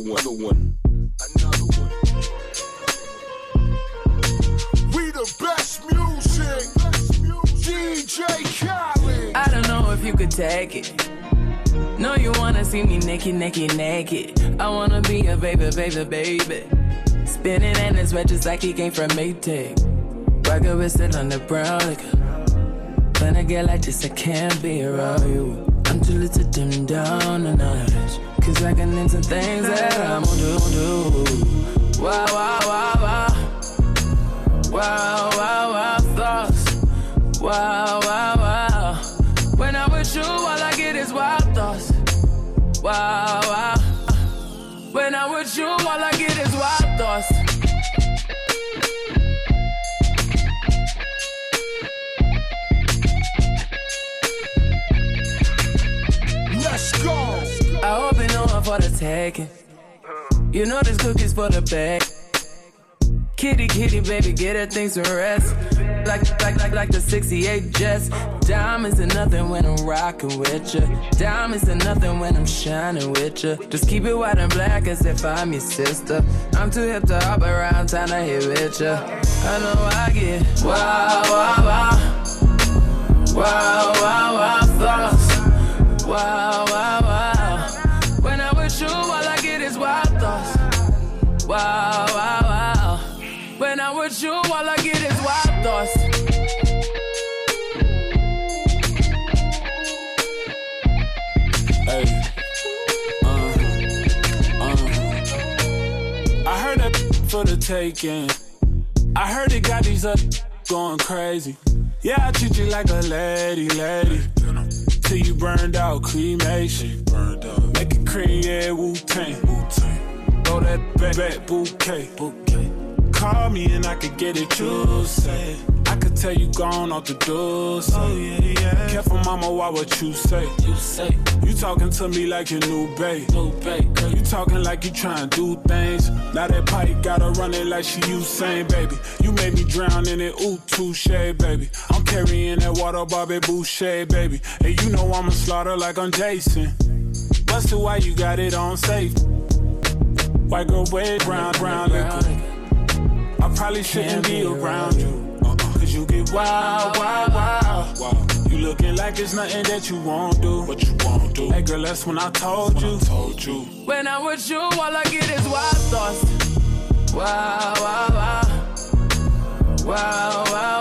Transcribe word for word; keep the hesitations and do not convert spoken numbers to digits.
another one, another one. We the best music, D J Khaled. I don't know if you could take it. No, you wanna see me naked, naked, naked. I wanna be a baby, baby, baby. Spinning and it's red just like he came from Maytag. Rocket with it on the brown liquor. When I get like this, I can't be around you. I'm too little to dim down a notch. Cause I can into things that I'm gonna do, do. Wow, wow, wow, wow. Wow, wow, wow, thoughts. Wow, wow, wow. When I'm with you, all I get is wild thoughts. Wow, wow. When I'm with you, all I get is wild thoughts. Let's go. I hope you know I'm for the taking. You know this cookie's for the bag. Kitty, kitty, baby, get her things to rest. Like, like, like, like the sixty-eight Jets. Diamonds are nothing when I'm rocking with ya. Diamonds are nothing when I'm shining with ya. Just keep it white and black as if I'm your sister. I'm too hip to hop around, time to hit with ya. I know I get wow, wow, wow. Wow, wow, wow, thoughts. Wow, wow, wow. When I'm with you, all I get is wild thoughts. Wow, wow, wow. When I'm with you, all I get is wild thoughts. Hey, uh, uh. I heard that for the taking. I heard it got these up going crazy. Yeah, I treat you like a lady, lady. Till you burned out, cremation. Make it cream, yeah, Wu-Tang. Throw that back, back bouquet. Call me and I could get it, you say. I could tell you gone off the door. Oh, yeah, yeah. Careful, mama, why what you say? You say. You talking to me like your new babe. New babe, girl. You talking like you trying to do things. Now that pipe gotta run it like she Usain, baby. You made me drown in it, ooh, touche, baby. I'm carrying that water, Bobby Boucher, baby. And you know I'ma slaughter like I'm Jason. Busted, why you got it on safe? White girl, wave, brown, brown liquor. I probably shouldn't be around you, uh-uh. Cause you get wild, wild, wild, wild. You looking like it's nothing that you won't do. What you won't do? Hey girl, that's when I told you. I told you. When I'm with you, all I get is wild thoughts. Wow, wow, wow. Wow, wow,